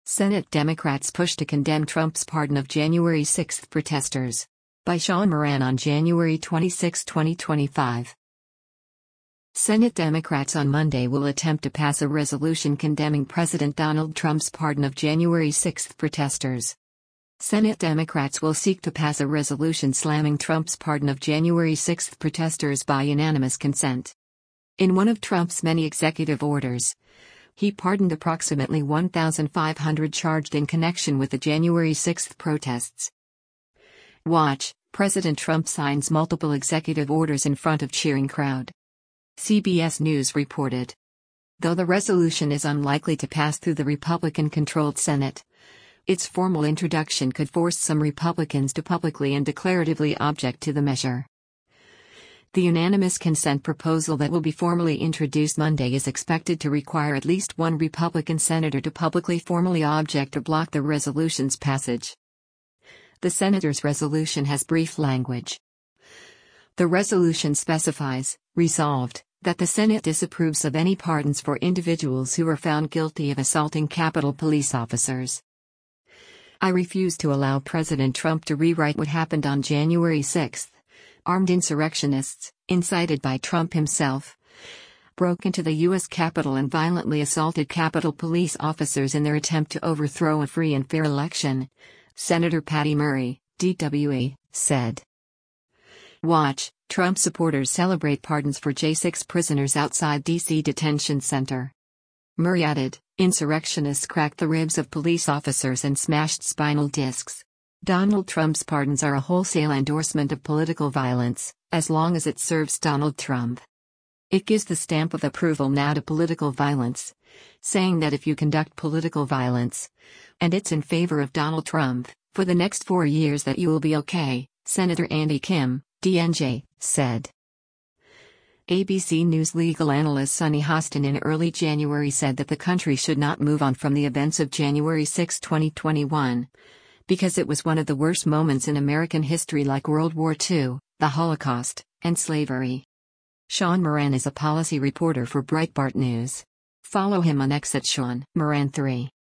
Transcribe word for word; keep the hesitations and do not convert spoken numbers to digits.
Senate Democrats push to condemn Trump's pardon of January sixth protesters. By Sean Moran on January twenty-sixth, twenty twenty-five. Senate Democrats on Monday will attempt to pass a resolution condemning President Donald Trump's pardon of January sixth protesters. Senate Democrats will seek to pass a resolution slamming Trump's pardon of January sixth protesters by unanimous consent. In one of Trump's many executive orders, he pardoned approximately one thousand five hundred charged in connection with the January sixth protests. Watch, President Trump signs multiple executive orders in front of cheering crowd. C B S News reported. Though the resolution is unlikely to pass through the Republican-controlled Senate, its formal introduction could force some Republicans to publicly and declaratively object to the measure. The unanimous consent proposal that will be formally introduced Monday is expected to require at least one Republican senator to publicly formally object or block the resolution's passage. The senator's resolution has brief language. The resolution specifies, resolved, that the Senate disapproves of any pardons for individuals who are found guilty of assaulting Capitol Police officers. I refuse to allow President Trump to rewrite what happened on January sixth. Armed insurrectionists, incited by Trump himself, broke into the U S Capitol and violently assaulted Capitol Police officers in their attempt to overthrow a free and fair election, Senator Patty Murray, D W E, said. Watch, Trump supporters celebrate pardons for J six prisoners outside D C detention center. Murray added, insurrectionists cracked the ribs of police officers and smashed spinal discs. Donald Trump's pardons are a wholesale endorsement of political violence, as long as it serves Donald Trump. It gives the stamp of approval now to political violence, saying that if you conduct political violence, and it's in favor of Donald Trump, for the next four years that you will be okay, Senator Andy Kim, D N J, said. A B C News legal analyst Sunny Hostin in early January said that the country should not move on from the events of January sixth, twenty twenty-one. Because it was one of the worst moments in American history, like World War Two, the Holocaust, and slavery. Sean Moran is a policy reporter for Breitbart News. Follow him on X at Sean Moran three.